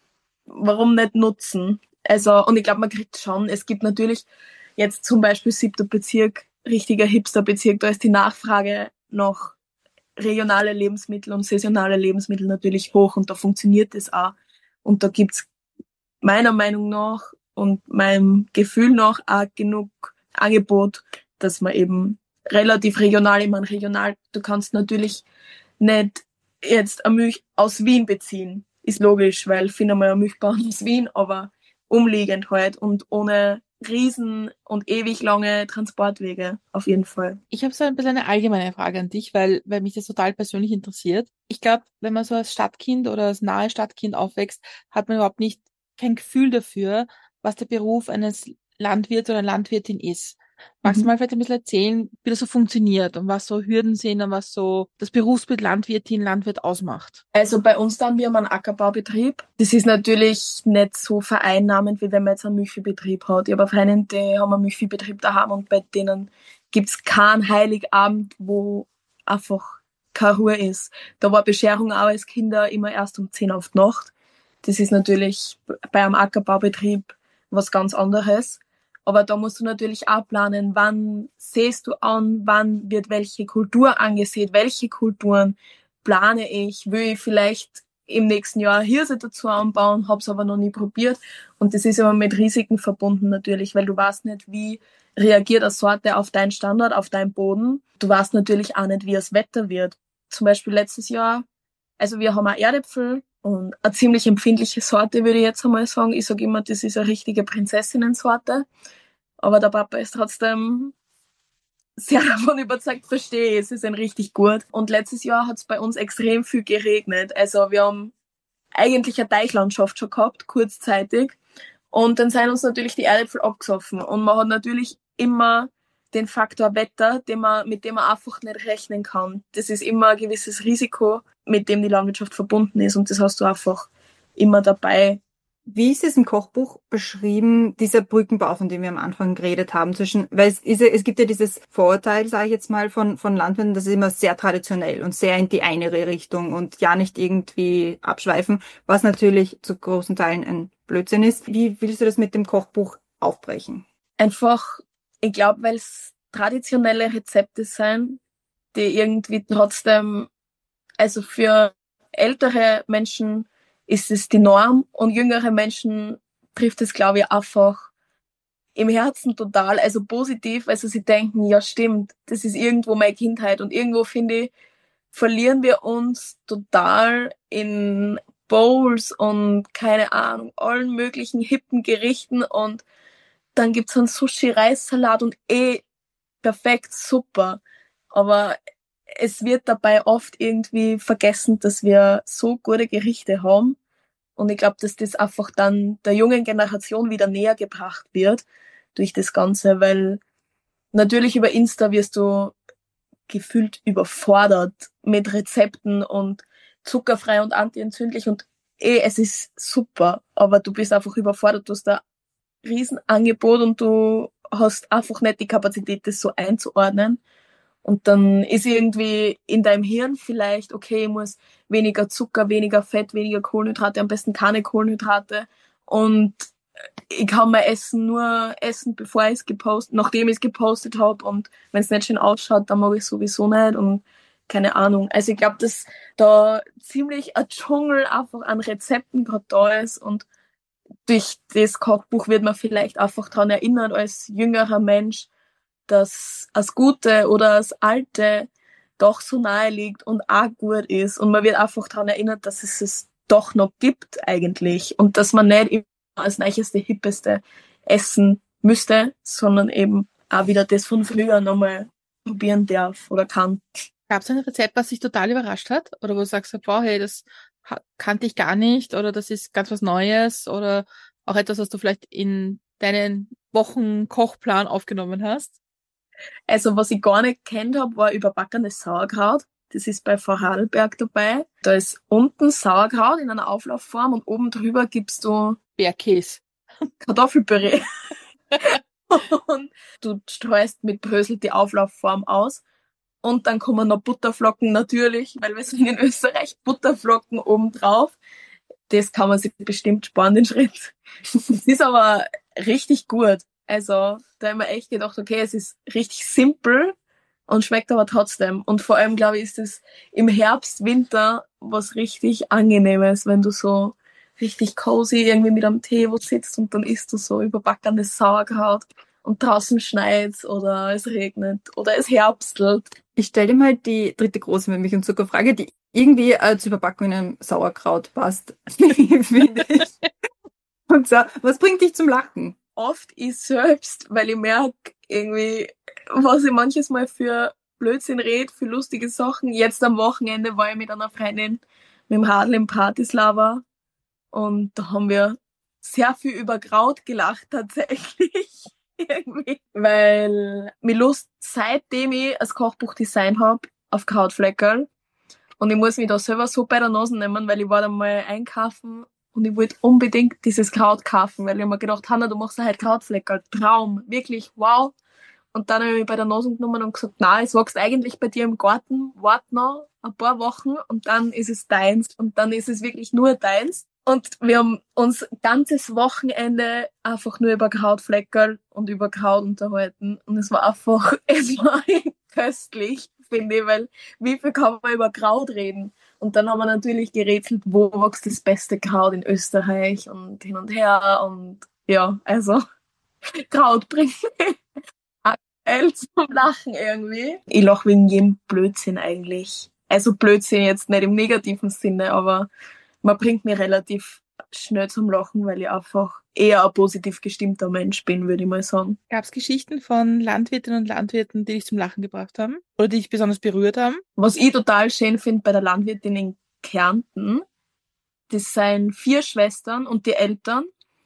warum nicht nutzen? Also, und ich glaube, man kriegt schon, es gibt natürlich jetzt zum Beispiel 7. Bezirk, richtiger Hipster-Bezirk, da ist die Nachfrage nach regionale Lebensmittel und saisonale Lebensmittel natürlich hoch und da funktioniert es auch. Und da gibt's meiner Meinung nach und meinem Gefühl nach auch genug Angebot, dass man eben relativ regional, ich meine regional, du kannst natürlich nicht jetzt eine Milch aus Wien beziehen, ist logisch, weil finden wir ja Milchbauern aus Wien, aber umliegend halt und ohne riesen und ewig lange Transportwege auf jeden Fall. Ich habe so ein bisschen eine allgemeine Frage an dich, weil mich das total persönlich interessiert. Ich glaube, wenn man so als Stadtkind oder als nahe Stadtkind aufwächst, hat man überhaupt nicht kein Gefühl dafür, was der Beruf eines Landwirts oder Landwirtin ist. Magst du mal vielleicht ein bisschen erzählen, wie das so funktioniert und was so Hürden sind und was so das Berufsbild Landwirtin, Landwirt ausmacht? Also bei uns dann, wir haben einen Ackerbaubetrieb. Das ist natürlich nicht so vereinnahmend, wie wenn man jetzt einen Milchviehbetrieb hat. Ich habe Freunde, die haben einen Milchviehbetrieb daheim und bei denen gibt's keinen Heiligabend, wo einfach keine Ruhe ist. Da war Bescherung auch als Kinder immer erst um 10 auf die Nacht. Das ist natürlich bei einem Ackerbaubetrieb was ganz anderes. Aber da musst du natürlich auch planen, wann säst du an, wann wird welche Kultur angesät, welche Kulturen plane ich, will ich vielleicht im nächsten Jahr Hirse dazu anbauen, hab's aber noch nie probiert. Und das ist immer mit Risiken verbunden natürlich, weil du weißt nicht, wie reagiert eine Sorte auf deinen Standort, auf deinen Boden. Du weißt natürlich auch nicht, wie das Wetter wird. Zum Beispiel letztes Jahr, also wir haben auch Erdäpfel und eine ziemlich empfindliche Sorte, würde ich jetzt einmal sagen. Ich sage immer, das ist eine richtige Prinzessinnen-Sorte. Aber der Papa ist trotzdem sehr davon überzeugt, verstehe ich, sie sind richtig gut. Und letztes Jahr hat es bei uns extrem viel geregnet. Also wir haben eigentlich eine Teichlandschaft schon gehabt, kurzzeitig. Und dann sind uns natürlich die Erdäpfel abgesoffen. Und man hat natürlich immer den Faktor Wetter, mit dem man einfach nicht rechnen kann. Das ist immer ein gewisses Risiko, mit dem die Landwirtschaft verbunden ist. Und das hast du einfach immer dabei. Wie ist es im Kochbuch beschrieben, dieser Brückenbau, von dem wir am Anfang geredet haben, weil es gibt ja dieses Vorurteil, sage ich jetzt mal, von Landwirten, das ist immer sehr traditionell und sehr in die eine Richtung und ja nicht irgendwie abschweifen, was natürlich zu großen Teilen ein Blödsinn ist. Wie willst du das mit dem Kochbuch aufbrechen? Einfach, ich glaube, weil es traditionelle Rezepte sind, die irgendwie trotzdem, also für ältere Menschen ist es die Norm und jüngere Menschen trifft es, glaube ich, einfach im Herzen total, also positiv, also sie denken, ja stimmt, das ist irgendwo meine Kindheit und irgendwo finde ich, verlieren wir uns total in Bowls und keine Ahnung, allen möglichen hippen Gerichten und dann gibt's einen Sushi-Reissalat und perfekt, super. Aber es wird dabei oft irgendwie vergessen, dass wir so gute Gerichte haben. Und ich glaube, dass das einfach dann der jungen Generation wieder näher gebracht wird durch das Ganze, weil natürlich über Insta wirst du gefühlt überfordert mit Rezepten und zuckerfrei und antientzündlich und es ist super, aber du bist einfach überfordert, du hast da ein Riesenangebot und du hast einfach nicht die Kapazität, das so einzuordnen. Und dann ist irgendwie in deinem Hirn vielleicht, okay, ich muss weniger Zucker, weniger Fett, weniger Kohlenhydrate, am besten keine Kohlenhydrate. Und ich kann mein Essen nur essen, nachdem ich es gepostet habe. Und wenn es nicht schön ausschaut, dann mag ich es sowieso nicht. Und keine Ahnung. Also ich glaube, dass da ziemlich ein Dschungel einfach an Rezepten gerade da ist. Und durch das Kochbuch wird man vielleicht einfach daran erinnert, als jüngerer Mensch, dass das Gute oder das Alte doch so nahe liegt und auch gut ist. Und man wird einfach daran erinnert, dass es doch noch gibt eigentlich. Und dass man nicht immer als neueste, hippeste essen müsste, sondern eben auch wieder das von früher nochmal probieren darf oder kann. Gab es ein Rezept, was dich total überrascht hat? Oder wo du sagst, boah, hey, das kannte ich gar nicht oder das ist ganz was Neues oder auch etwas, was du vielleicht in deinen Wochenkochplan aufgenommen hast? Also was ich gar nicht kennt habe, war überbackenes Sauerkraut. Das ist bei Vorarlberg dabei. Da ist unten Sauerkraut in einer Auflaufform und oben drüber gibst du Bergkäse. Kartoffelpüree. Und du streust mit Brösel die Auflaufform aus. Und dann kommen noch Butterflocken natürlich, weil wir sind in Österreich, Butterflocken oben drauf. Das kann man sich bestimmt sparen, den Schritt. Das ist aber richtig gut. Also da haben wir echt gedacht, okay, es ist richtig simpel und schmeckt aber trotzdem. Und vor allem, glaube ich, ist es im Herbst, Winter was richtig Angenehmes, wenn du so richtig cozy irgendwie mit einem Tee wo sitzt und dann isst du so überbackenes Sauerkraut und draußen schneit's oder es regnet oder es herbstelt. Ich stelle dir mal die dritte große Milch- und Zuckerfrage, die irgendwie zur Überbackung in einem Sauerkraut passt, finde ich. Und so, was bringt dich zum Lachen? Oft ich selbst, weil ich merke irgendwie, was ich manches Mal für Blödsinn rede, für lustige Sachen. Jetzt am Wochenende war ich mit einer Freundin mit dem Radl im Bratislava und da haben wir sehr viel über Kraut gelacht tatsächlich. Irgendwie. Weil mir Lust, seitdem ich das Kochbuch design habe, auf Krautfleckerl. Und ich muss mich da selber so bei der Nase nehmen, weil ich war da mal einkaufen und ich wollte unbedingt dieses Kraut kaufen, weil ich hab mir gedacht, Hanna, du machst ja halt Krautfleckerl. Traum. Wirklich, wow. Und dann habe ich mich bei der Nase genommen und gesagt, nein, es wächst eigentlich bei dir im Garten, wart noch ein paar Wochen und dann ist es deins. Und dann ist es wirklich nur deins. Und wir haben uns ganzes Wochenende einfach nur über Krautfleckerl und über Kraut unterhalten. Und es war einfach, es war köstlich, finde ich, weil wie viel kann man über Kraut reden? Und dann haben wir natürlich gerätselt, wo wächst das beste Kraut in Österreich und hin und her. Und ja, also Kraut bringt mich aktuell zum Lachen irgendwie. Ich lache wegen jedem Blödsinn eigentlich. Also Blödsinn jetzt nicht im negativen Sinne, aber man bringt mich relativ schnell zum Lachen, weil ich einfach eher ein positiv gestimmter Mensch bin, würde ich mal sagen. Gab es Geschichten von Landwirtinnen und Landwirten, die dich zum Lachen gebracht haben? Oder die dich besonders berührt haben? Was ich total schön finde bei der Landwirtin in Kärnten, das sind 4 Schwestern und die Eltern.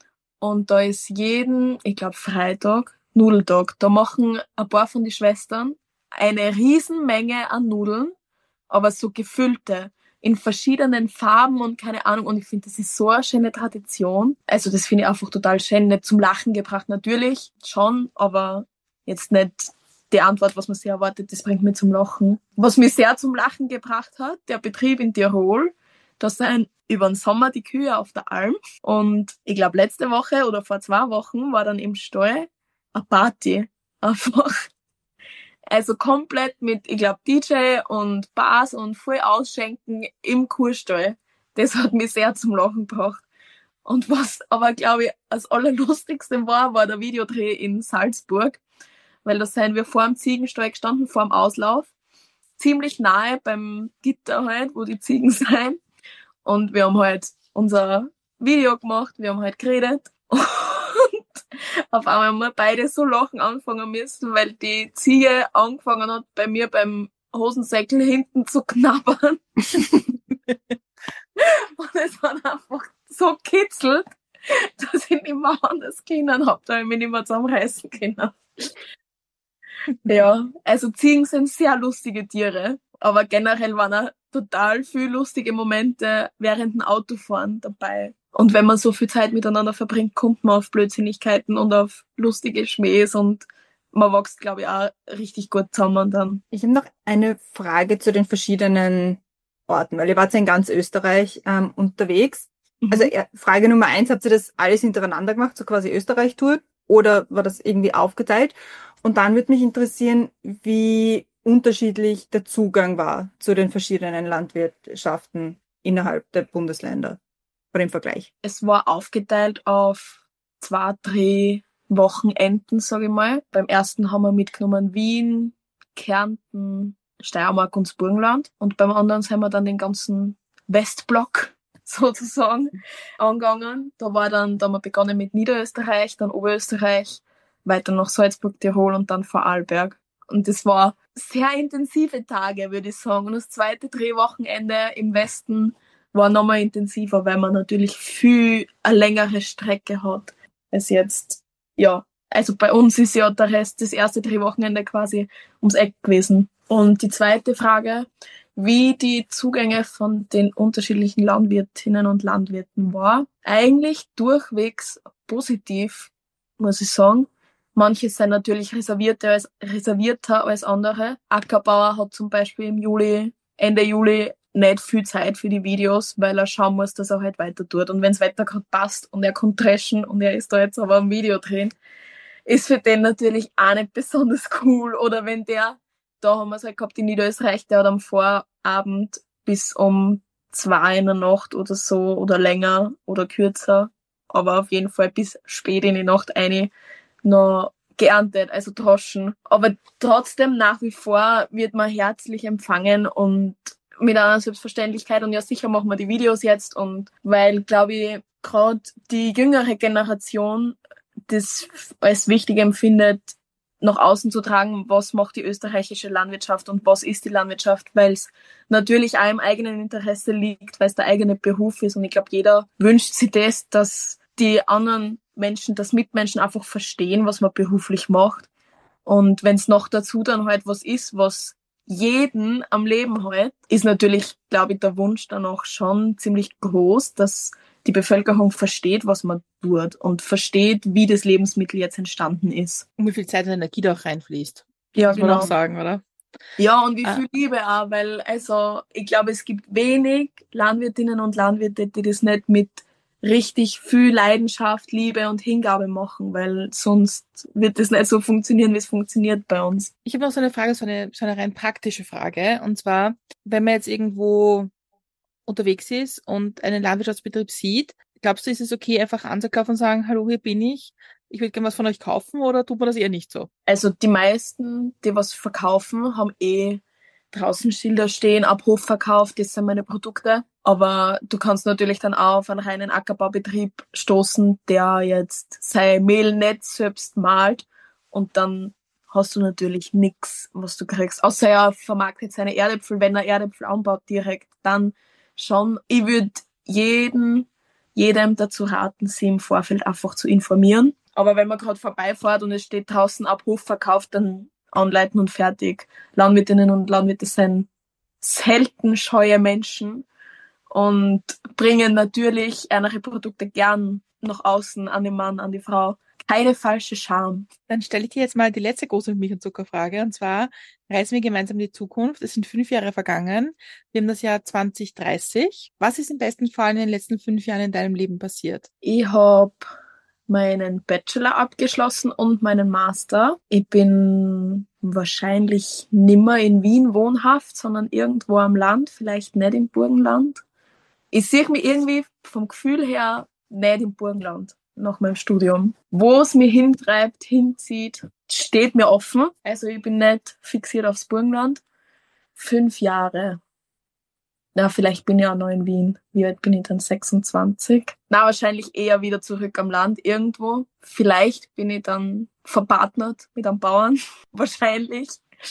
Und da ist ich glaube Freitag, Nudeltag. Da machen ein paar von den Schwestern eine Riesenmenge an Nudeln, aber so gefüllte, in verschiedenen Farben und keine Ahnung. Und ich finde, das ist so eine schöne Tradition. Also das finde ich einfach total schön. Nicht zum Lachen gebracht, natürlich schon, aber jetzt nicht die Antwort, was man sich erwartet, das bringt mich zum Lachen. Was mich sehr zum Lachen gebracht hat, der Betrieb in Tirol, da sind über den Sommer die Kühe auf der Alm. Und ich glaube, letzte Woche oder vor 2 Wochen war dann im Stall eine Party. Einfach. Also komplett mit, ich glaube, DJ und Bars und voll Ausschenken im Kuhstall. Das hat mich sehr zum Lachen gebracht. Und was aber, glaube ich, das Allerlustigste war der Videodreh in Salzburg. Weil da sind wir vor dem Ziegenstall gestanden, vor dem Auslauf. ziemlich nahe beim Gitter halt, wo die Ziegen sind. Und wir haben halt unser Video gemacht, wir haben halt geredet. Und auf einmal haben wir beide so lachen anfangen müssen, weil die Ziege angefangen hat, bei mir beim Hosensäckel hinten zu knabbern. Und es hat einfach so kitzelt, dass ich nicht mehr anders können habe, da ich mich nicht mehr zusammenreißen können. Ja, also Ziegen sind sehr lustige Tiere, aber generell waren auch total viele lustige Momente während dem Autofahren dabei. Und wenn man so viel Zeit miteinander verbringt, kommt man auf Blödsinnigkeiten und auf lustige Schmähs und man wächst, glaube ich, auch richtig gut zusammen dann. Ich habe noch eine Frage zu den verschiedenen Orten, weil ihr wart ja in ganz Österreich unterwegs. Also Frage Nummer 1, habt ihr das alles hintereinander gemacht, so quasi Österreich-Tour? Oder war das irgendwie aufgeteilt? Und dann würde mich interessieren, wie unterschiedlich der Zugang war zu den verschiedenen Landwirtschaften innerhalb der Bundesländer oder im Vergleich. Es war aufgeteilt auf 2, 3 Wochenenden, sage ich mal. Beim ersten haben wir mitgenommen Wien, Kärnten, Steiermark und das Burgenland. Und beim anderen sind wir dann den ganzen Westblock sozusagen angegangen. Da haben wir begonnen mit Niederösterreich, dann Oberösterreich, weiter nach Salzburg, Tirol und dann Vorarlberg. Und das war sehr intensive Tage, würde ich sagen. Und das zweite Drehwochenende im Westen war nochmal intensiver, weil man natürlich viel eine längere Strecke hat als jetzt. Ja, also bei uns ist ja der Rest, das erste Drehwochenende quasi ums Eck gewesen. Und die zweite Frage, wie die Zugänge von den unterschiedlichen Landwirtinnen und Landwirten war. Eigentlich durchwegs positiv, muss ich sagen. Manche sind natürlich reservierter als andere. Ackerbauer hat zum Beispiel Ende Juli nicht viel Zeit für die Videos, weil er schauen muss, dass er halt weiter tut. Und wenn das Wetter gerade passt und er kann dreschen und er ist da jetzt aber ein Video drehen, ist für den natürlich auch nicht besonders cool. Oder wenn da haben wir es halt gehabt in Niederösterreich, der hat am Vorabend bis um 2 in der Nacht oder so oder länger oder kürzer, aber auf jeden Fall bis spät in die Nacht noch geerntet, also droschen. Aber trotzdem nach wie vor wird man herzlich empfangen und mit einer Selbstverständlichkeit und ja, sicher machen wir die Videos jetzt und weil, glaube ich, gerade die jüngere Generation das als wichtig empfindet, nach außen zu tragen, was macht die österreichische Landwirtschaft und was ist die Landwirtschaft, weil es natürlich auch im eigenen Interesse liegt, weil es der eigene Beruf ist und ich glaube, jeder wünscht sich das, dass die anderen Menschen, dass Mitmenschen einfach verstehen, was man beruflich macht und wenn es noch dazu dann halt was ist, was jeden am Leben hält, ist natürlich, glaube ich, der Wunsch dann auch schon ziemlich groß, dass die Bevölkerung versteht, was man tut und versteht, wie das Lebensmittel jetzt entstanden ist. Und wie viel Zeit und Energie da auch reinfließt. Ja, muss man genau. auch sagen, oder? Ja, und wie viel Liebe auch, weil, also, ich glaube, es gibt wenig Landwirtinnen und Landwirte, die das nicht mit richtig viel Leidenschaft, Liebe und Hingabe machen, weil sonst wird das nicht so funktionieren, wie es funktioniert bei uns. Ich habe noch so eine Frage, so eine rein praktische Frage. Und zwar, wenn man jetzt irgendwo unterwegs ist und einen Landwirtschaftsbetrieb sieht, glaubst du, ist es okay, einfach anzukaufen und sagen, hallo, hier bin ich würde gerne was von euch kaufen, oder tut man das eher nicht so? Also die meisten, die was verkaufen, haben draußen Schilder stehen, Abrufverkauf, das sind meine Produkte. Aber du kannst natürlich dann auch auf einen reinen Ackerbaubetrieb stoßen, der jetzt sein Mehl nicht selbst mahlt und dann hast du natürlich nichts, was du kriegst. Außer er vermarktet seine Erdäpfel, wenn er Erdäpfel anbaut direkt, dann schon. Ich würde jedem dazu raten, sie im Vorfeld einfach zu informieren. Aber wenn man gerade vorbeifährt und es steht draußen Abrufverkauf, dann anleiten und fertig. Landwirtinnen und Landwirte sind selten scheue Menschen und bringen natürlich ihre Produkte gern nach außen an den Mann, an die Frau. Keine falsche Scham. Dann stelle ich dir jetzt mal die letzte große Milch- und Zuckerfrage. Und zwar reisen wir gemeinsam in die Zukunft. Es sind 5 Jahre vergangen. Wir haben das Jahr 2030. Was ist im besten Fall in den letzten 5 Jahren in deinem Leben passiert? Ich habe meinen Bachelor abgeschlossen und meinen Master. Ich bin wahrscheinlich nimmer in Wien wohnhaft, sondern irgendwo am Land, vielleicht nicht im Burgenland. Ich sehe mich irgendwie vom Gefühl her nicht im Burgenland nach meinem Studium. Wo es mich hinzieht, steht mir offen. Also ich bin nicht fixiert aufs Burgenland. 5 Jahre. Na, vielleicht bin ich auch noch in Wien. Wie alt bin ich dann? 26? Na, wahrscheinlich eher wieder zurück am Land irgendwo. Vielleicht bin ich dann verpartnert mit einem Bauern. Wahrscheinlich.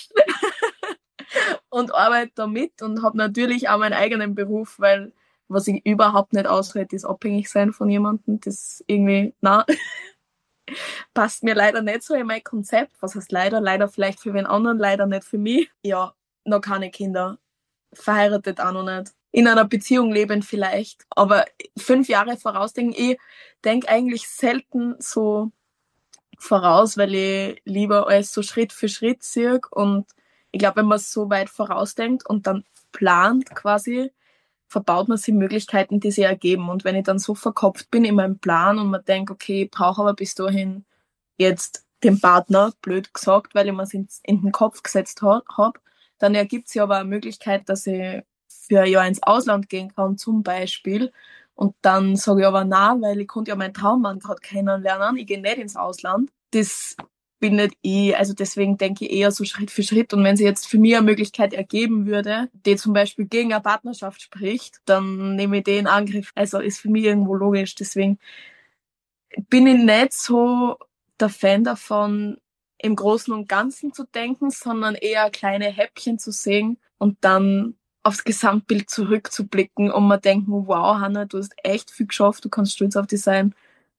Und arbeite da mit und habe natürlich auch meinen eigenen Beruf, weil was ich überhaupt nicht aushalte, ist abhängig sein von jemandem. Das irgendwie, na, passt mir leider nicht so in mein Konzept. Was heißt leider? Leider vielleicht für wen anderen, leider nicht für mich. Ja, noch keine Kinder. Verheiratet auch noch nicht. In einer Beziehung leben vielleicht. Aber 5 Jahre vorausdenken, ich denke eigentlich selten so voraus, weil ich lieber alles so Schritt für Schritt sehe. Und ich glaube, wenn man so weit vorausdenkt und dann plant quasi, verbaut man sich Möglichkeiten, die sich ergeben. Und wenn ich dann so verkopft bin in meinem Plan und man denkt, okay, ich brauche aber bis dahin jetzt den Partner, blöd gesagt, weil ich mir es in den Kopf gesetzt habe, dann ergibt sich aber eine Möglichkeit, dass ich für ein Jahr ins Ausland gehen kann, zum Beispiel. Und dann sage ich aber nein, weil ich konnte ja meinen Traummann gerade kennenlernen. Ich gehe nicht ins Ausland. Das bin nicht ich. Also deswegen denke ich eher so Schritt für Schritt. Und wenn sich jetzt für mich eine Möglichkeit ergeben würde, die zum Beispiel gegen eine Partnerschaft spricht, dann nehme ich den in Angriff. Also ist für mich irgendwo logisch. Deswegen bin ich nicht so der Fan davon, im Großen und Ganzen zu denken, sondern eher kleine Häppchen zu sehen und dann aufs Gesamtbild zurückzublicken und man denken, wow, Hannah, du hast echt viel geschafft, du kannst stolz auf dich sein,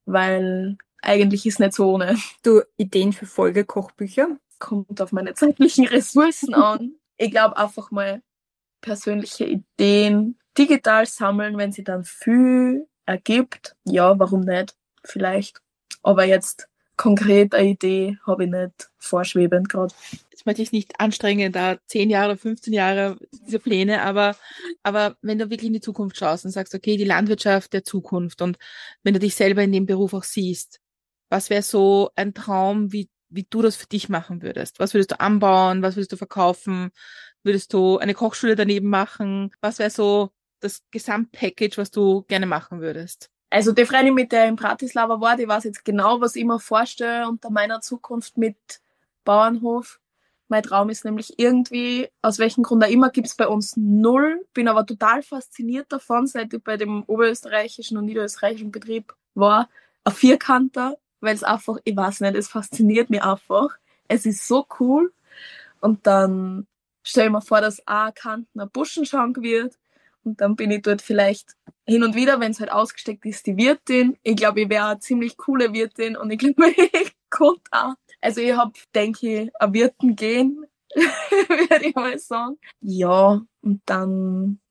weil eigentlich ist nicht so ohne. Du Ideen für Folgekochbücher? Kommt auf meine zeitlichen Ressourcen an. Ich glaube einfach mal persönliche Ideen digital sammeln, wenn sie dann viel ergibt. Ja, warum nicht? Vielleicht. Aber jetzt konkret eine Idee habe ich nicht vorschwebend gerade. Jetzt möchte ich nicht anstrengen, da 10 Jahre, 15 Jahre diese Pläne, aber wenn du wirklich in die Zukunft schaust und sagst, okay, die Landwirtschaft der Zukunft und wenn du dich selber in dem Beruf auch siehst, was wäre so ein Traum, wie du das für dich machen würdest? Was würdest du anbauen? Was würdest du verkaufen? Würdest du eine Kochschule daneben machen? Was wäre so das Gesamtpackage, was du gerne machen würdest? Also die Freundin, mit der in Bratislava war, die weiß jetzt genau, was ich mir vorstelle unter meiner Zukunft mit Bauernhof. Mein Traum ist nämlich irgendwie, aus welchem Grund auch immer, gibt's bei uns null. Bin aber total fasziniert davon, seit ich bei dem oberösterreichischen und niederösterreichischen Betrieb war. Ein Vierkanter, weil es einfach, ich weiß nicht, es fasziniert mich einfach. Es ist so cool. Und dann stell ich mir vor, dass ein Kanten ein Buschenschank wird. Und dann bin ich dort vielleicht hin und wieder, wenn es halt ausgesteckt ist, die Wirtin. Ich glaube, ich wäre eine ziemlich coole Wirtin und ich glaube, ich konnte auch. Also ich habe, denke ich, ein Wirten gehen, würde ich mal sagen. Ja, und dann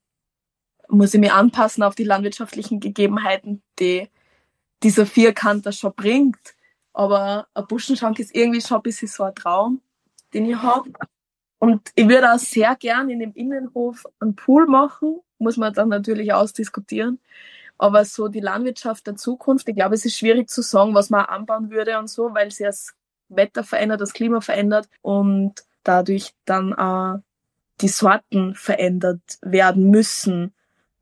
muss ich mich anpassen auf die landwirtschaftlichen Gegebenheiten, die dieser Vierkanter schon bringt. Aber ein Buschenschank ist irgendwie schon ein bisschen so ein Traum, den ich habe. Und ich würde auch sehr gern in dem Innenhof einen Pool machen, muss man dann natürlich ausdiskutieren. Aber so die Landwirtschaft der Zukunft, ich glaube, es ist schwierig zu sagen, was man anbauen würde und so, weil sich das Wetter verändert, das Klima verändert und dadurch dann auch die Sorten verändert werden müssen.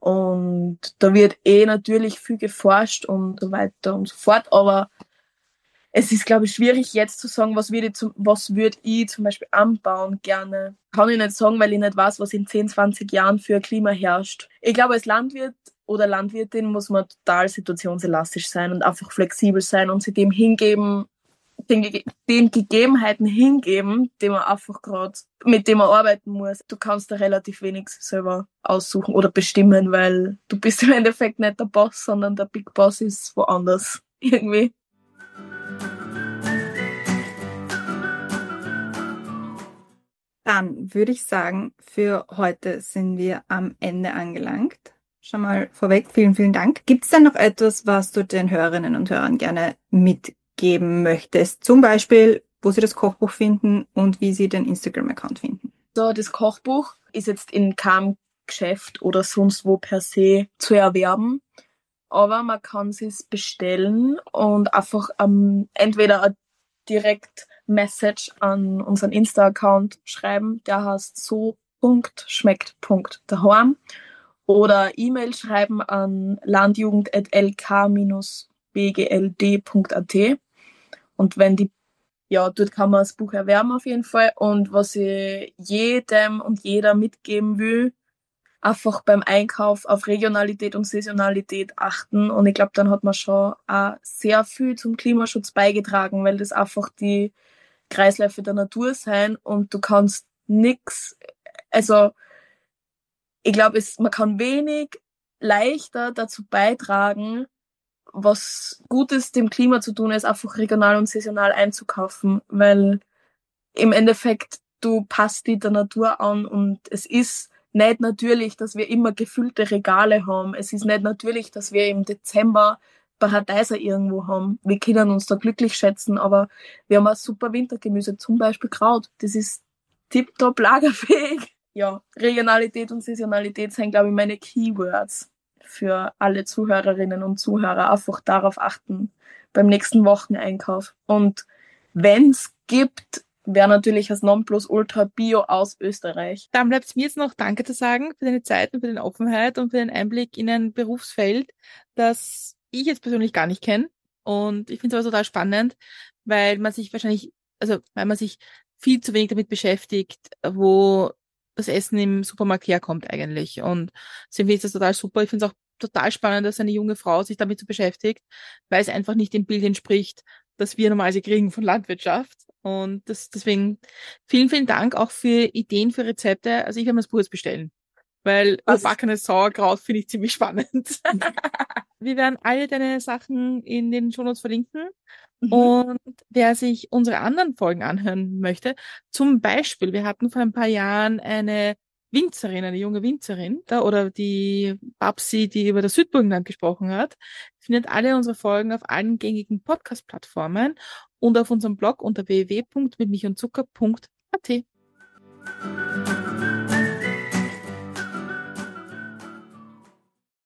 Und da wird natürlich viel geforscht und so weiter und so fort, aber es ist, glaube ich, schwierig jetzt zu sagen, was würde ich zum Beispiel anbauen gerne. Kann ich nicht sagen, weil ich nicht weiß, was in 10, 20 Jahren für ein Klima herrscht. Ich glaube, als Landwirt oder Landwirtin muss man total situationselastisch sein und einfach flexibel sein und sich dem hingeben, den Gegebenheiten hingeben, die man einfach gerade, mit dem man arbeiten muss. Du kannst da relativ wenig selber aussuchen oder bestimmen, weil du bist im Endeffekt nicht der Boss, sondern der Big Boss ist woanders irgendwie. Dann würde ich sagen, für heute sind wir am Ende angelangt. Schon mal vorweg, vielen, vielen Dank. Gibt es denn noch etwas, was du den Hörerinnen und Hörern gerne mitgeben möchtest? Zum Beispiel, wo sie das Kochbuch finden und wie sie den Instagram-Account finden? So, das Kochbuch ist jetzt in keinem Geschäft oder sonst wo per se zu erwerben. Aber man kann es bestellen und einfach entweder direkt Message an unseren Insta-Account schreiben, der heißt so.schmeckt.daheim, oder E-Mail schreiben an landjugend@lk-bgld.at. Und wenn die ja, dort kann man das Buch erwerben auf jeden Fall. Und was ich jedem und jeder mitgeben will, einfach beim Einkauf auf Regionalität und Saisonalität achten. Und ich glaube, dann hat man schon auch sehr viel zum Klimaschutz beigetragen, weil das einfach die Kreisläufe der Natur sein und du kannst nix, also ich glaube, man kann wenig leichter dazu beitragen, was Gutes dem Klima zu tun ist, einfach regional und saisonal einzukaufen, weil im Endeffekt du passt die der Natur an und es ist nicht natürlich, dass wir immer gefüllte Regale haben. Es ist nicht natürlich, dass wir im Dezember Paradeiser irgendwo haben. Wir können uns da glücklich schätzen, aber wir haben auch super Wintergemüse, zum Beispiel Kraut. Das ist tiptop lagerfähig. Ja, Regionalität und Saisonalität sind, glaube ich, meine Keywords für alle Zuhörerinnen und Zuhörer. Einfach darauf achten beim nächsten Wocheneinkauf. Und wenn es gibt, wäre natürlich das Nonplusultra Bio aus Österreich. Dann bleibt es mir jetzt noch Danke zu sagen für deine Zeit und für deine Offenheit und für den Einblick in ein Berufsfeld, das ich jetzt persönlich gar nicht kenne. Und ich finde es aber total spannend, weil man sich viel zu wenig damit beschäftigt, wo das Essen im Supermarkt herkommt eigentlich. Und deswegen finde ich das total super. Ich finde es auch total spannend, dass eine junge Frau sich damit so beschäftigt, weil es einfach nicht dem Bild entspricht, das wir normalerweise kriegen von Landwirtschaft. Und deswegen vielen, vielen Dank auch für Ideen, für Rezepte. Also ich werde mir das Buch jetzt bestellen, weil überbackenes Sauerkraut finde ich ziemlich spannend. Wir werden alle deine Sachen in den Shownotes verlinken. Und wer sich unsere anderen Folgen anhören möchte, zum Beispiel, wir hatten vor ein paar Jahren eine junge Winzerin, oder die Babsi, die über das Südburgenland gesprochen hat, findet alle unsere Folgen auf allen gängigen Podcast-Plattformen und auf unserem Blog unter www.mitmilchundzucker.at.